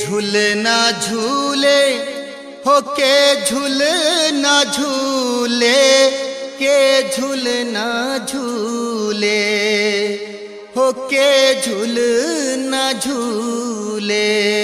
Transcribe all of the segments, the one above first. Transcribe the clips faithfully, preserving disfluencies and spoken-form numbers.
झूलना झूले हो के झूलना झूले के झूलना झूले हो के झूलना झूले।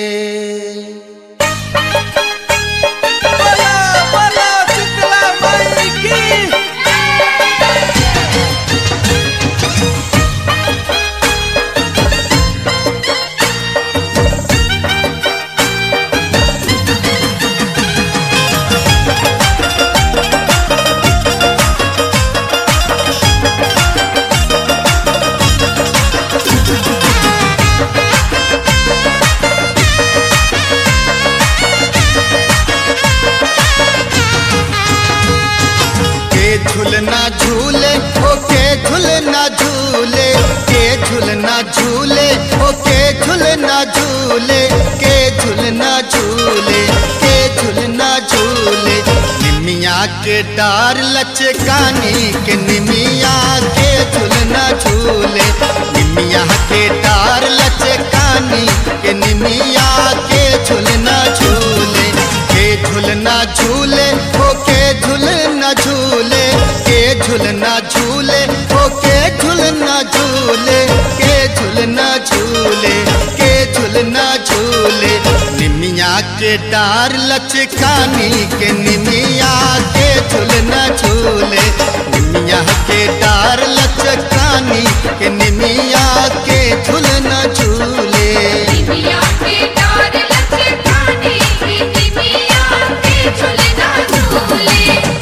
झूलना झूले हो के झूलना झूले के झूलना झूले हो के झूलना झूले के झूलना झूले के झूलना झूले। निमिया के डार लचकानी के निमिया के झूलना झूले निमिया के डार लचकानी के निमिया के झूलना झूले के झूलना झूले हो के झूलना झूले के झूलना झूले हो के झूलना झूले के झूलना झूले के झूलना झूले। निमिया के डार लचकानी के निमिया के झूलना झूले निमिया के डार लचकानी के निमिया के झूलना झूले। निमिया के डार लचकानी के निमिया के झूलना झूले।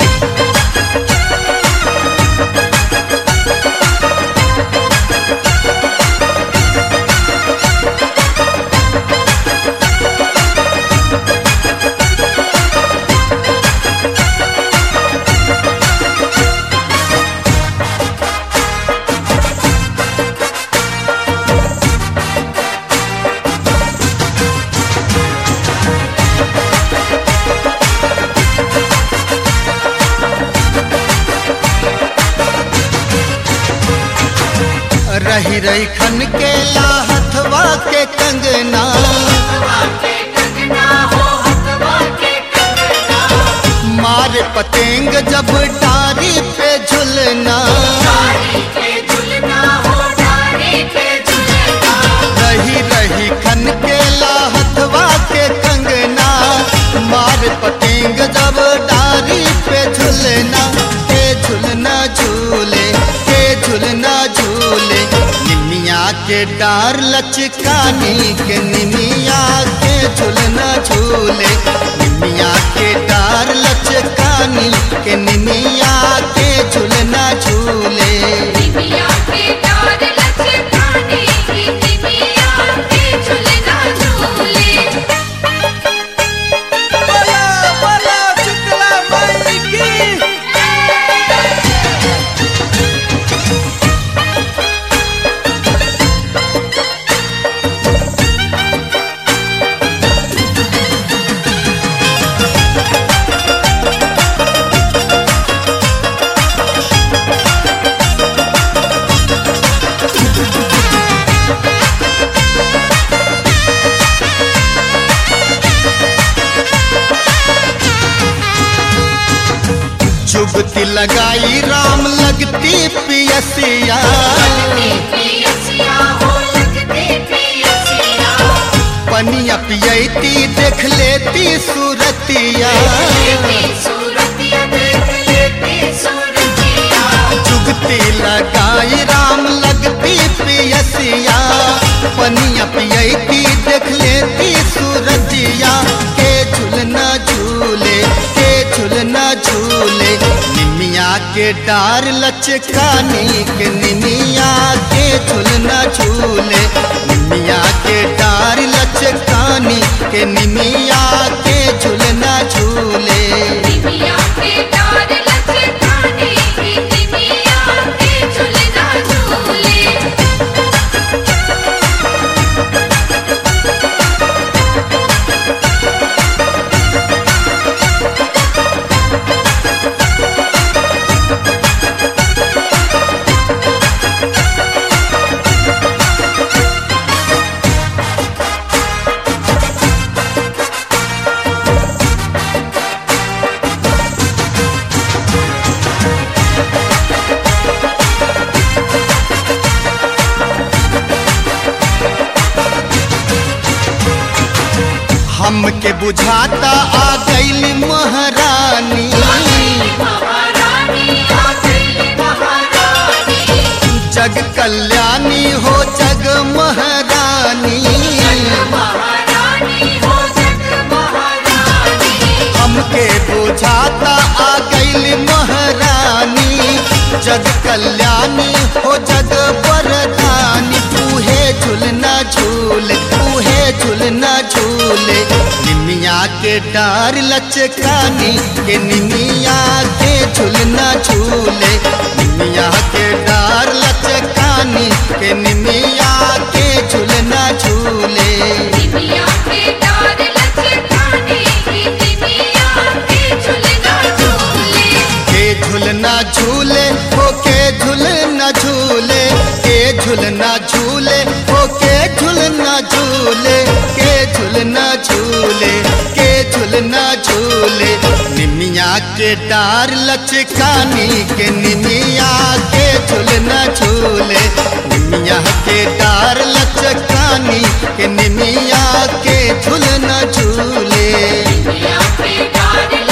रही रही खन के ला हथवा के कंगना मारे पतेंग जब डारी पे झुलना रही रही खन के ला हथवा के कंगना मारे पतेंग जब डारी पे झुलना के झुलना झूले के झुलना झूले। निमिया के डार लचकानी के निमिया के झुलना झूले निमिया के डार लचकानी के निमिया के झुलना झूले। निमिया के डार लचकानी के निमिया के झूलना झूले। जुगती लगाई राम लगती पियसिया पनिया पियती देख लेती सूरतिया जुगती लगाई राम लगती पियसिया पनिया पियती देख लेती सूरतिया के झूलना झूले के झूलना झूले। निमिया के डार लचकानी के निमिया के झूलना झूले निमिया के डार लचकानी के निमिया के झूलना झूले। निमिया के डार लचकानी के निमिया के झूलना झूले। हमके बुझाता आ गईली महारानी, महारानी आ गई महारानी, जग कल्याणी हो जग महारानी, महारानी हो जग महारानी, हमके बुझाता आ गईली महारानी, जग कल्याणी हो जग वरदानी। तूहे झूलना झूले, तूहे झूलना झूले, निमिया के डार लचकानी के निमिया के झूलना झूले, निमिया के डार लचकानी के निमिया के झूलना झूले। निमिया के डार लचकानी की निमिया के झूलना झूले, के झूलना झूले हो के झूलना झूले, के झूलना झूले हो के झूलना झूले, के झूलना झूले, के झूलना झूले, निमिया के डार लचकानी के निमिया के झूलना झूले, निमिया के डार लचकानी के निमिया के झूलना झूले। निमिया के डार